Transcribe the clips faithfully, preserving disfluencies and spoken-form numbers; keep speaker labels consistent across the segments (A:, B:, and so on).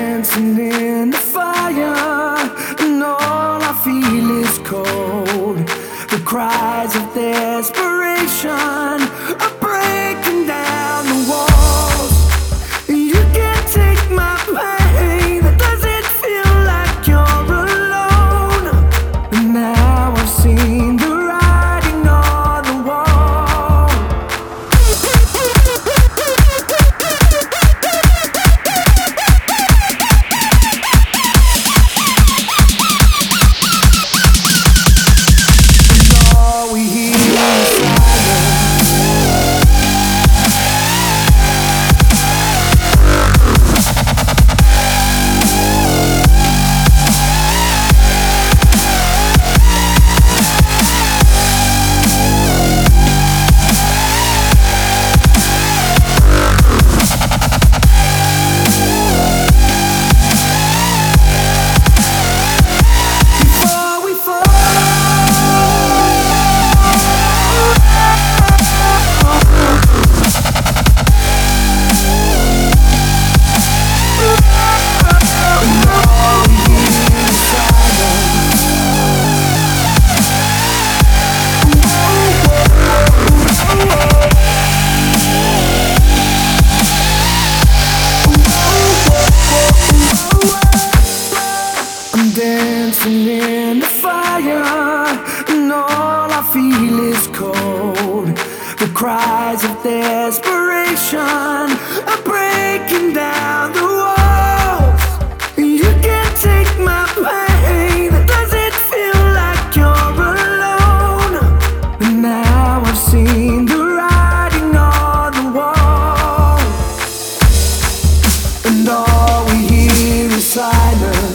A: dancing in the fire, and all I feel is cold. The cries of desperation are breaking down the walls. You can't take my pain. Does it feel like you're alone? And now I've seen the writing on the wall. Dancing in the fire, and all I feel is cold. The cries of desperation are breaking down the walls. You can't take my pain. Does it feel like you're alone? And now I've seen the writing on the wall, and all we hear is silence.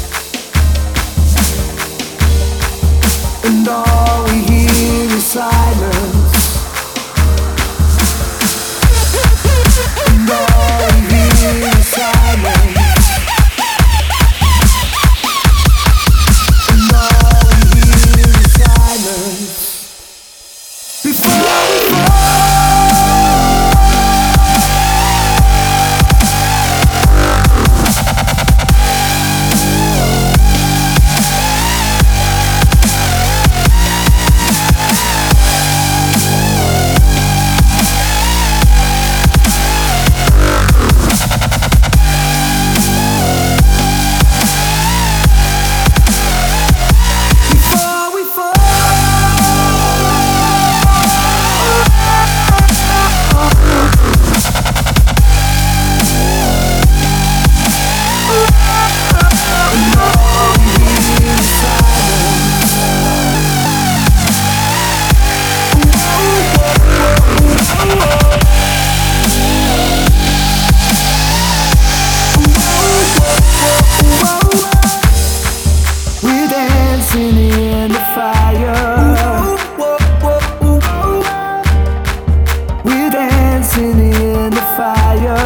A: And all we hear is silence. And all we hear is silence. And all we hear is silence. Before we in the fire,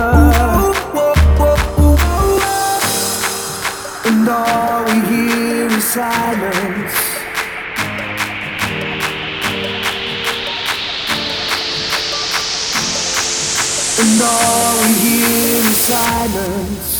A: and all we hear is silence. And all we hear is silence.